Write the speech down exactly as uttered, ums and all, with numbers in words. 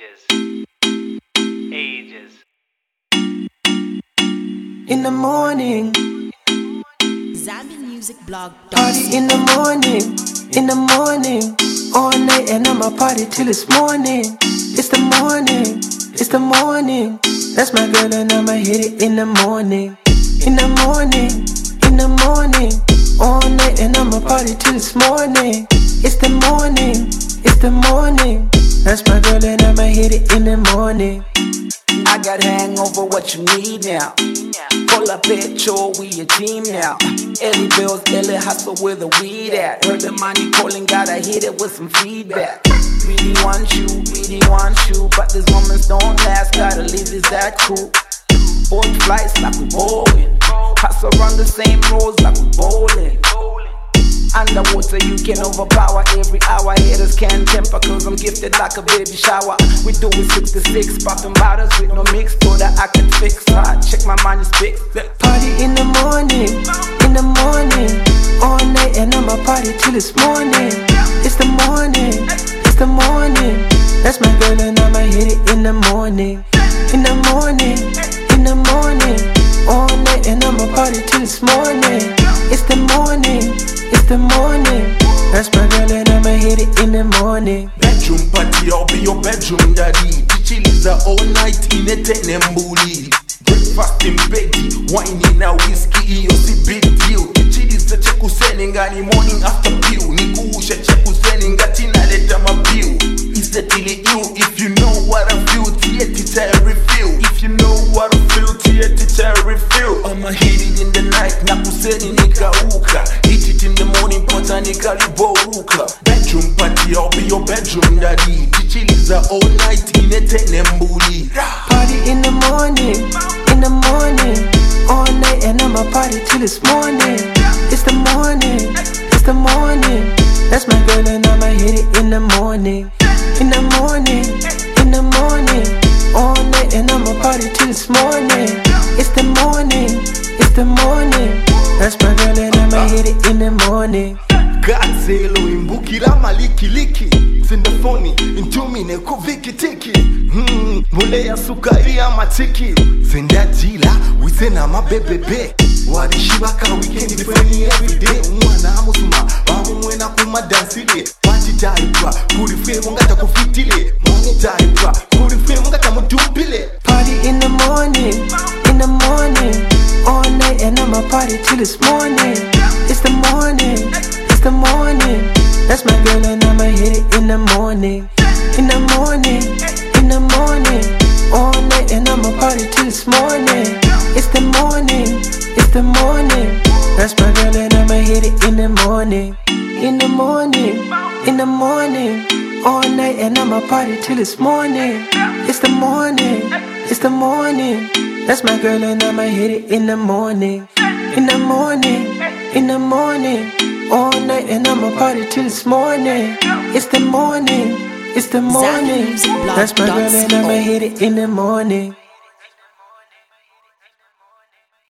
ages, ages. In the morning, Zambian Music Blog. party in the morning, in the morning, all night and I'ma party till it's morning. It's the morning, it's the morning. That's my girl and I'ma hit it in the morning. In the morning, in the morning, all night and I'ma party till it's morning. It's the morning, it's the morning. That's my girl and I'ma hit it in the morning. I got hangover, what you need now? Pull up petrol, we a team now. Ellie Bills, Ellie hustle where the weed at. Heard the money calling, gotta hit it with some feedback. Really want you, really want you, but these moments don't last, gotta leave this that cool. Board flights like we bowling, hustle around the same roads like we bowling. Underwater you can overpower every hour. Haters can't temper cause I'm gifted like a baby shower. We do it six to six, popping bottles with no mix so that I can fix hard. Check my mind is fixed. Party in the morning, in the morning, all night and I'ma party till it's morning. It's the morning, it's the morning. That's my girl and I'ma hit it in the morning. In the morning, in the morning, all night and I'ma party till it's morning. It's the morning, it's the morning. That's my girl and I'ma hit it in the morning. Bedroom party, I'll be your bedroom daddy. Chichiliza all night in a tenembuli. Breakfast in bed, wine in a whiskey, yo si big deal. Chichiliza cheku seningani morning after pill. Nikuusha cheku seningati na leta mabill. It's the daily you, if you know what I feel, tia teacher refill. If you know what I feel, tia teacher refill. I'ma hit it in the night, nakuseni nikauka. Hit it in the morning, pota nikaliboruka. Bedroom party, I'll be your bedroom daddy. Chichiliza all night in a tenembuli. Party in the morning, in the morning, all night and I'ma party till it's morning. It's the morning, it's the morning. That's my girl and I'ma hit it in the morning. In the morning, in the morning, all night and I'ma party till it's morning. It's the morning, it's the morning. That's my girl and I'ma hit it in the morning. Gazelo imbukira malikiliki sindafoni intumine kuvikitiki hmm mule ya sukari ya matiki sindajila wisena mabebebe wadishibaka weekend friendly everyday mwana amusuma bamumwena kuma dansile party type kuri fwe ngata kufitile money type kuri fwe ngata mudumpile. Party in the morning, in the morning, all night and I'ma party till it's morning. It's the morning, it's the morning. That's my girl and I'ma hit it in the morning. In the morning, in the morning, all night and I'ma party till it's morning. It's the morning, it's the morning. That's my girl and I'ma hit it in the morning. In the morning, in the morning, all night and I'ma party till it's morning. It's the morning, it's the morning. That's my girl and I'ma hit it in the morning. In the morning, in the morning, all night and I'ma party till it's morning. It's the morning, it's the morning. That's my girl and I'ma hit it in the morning.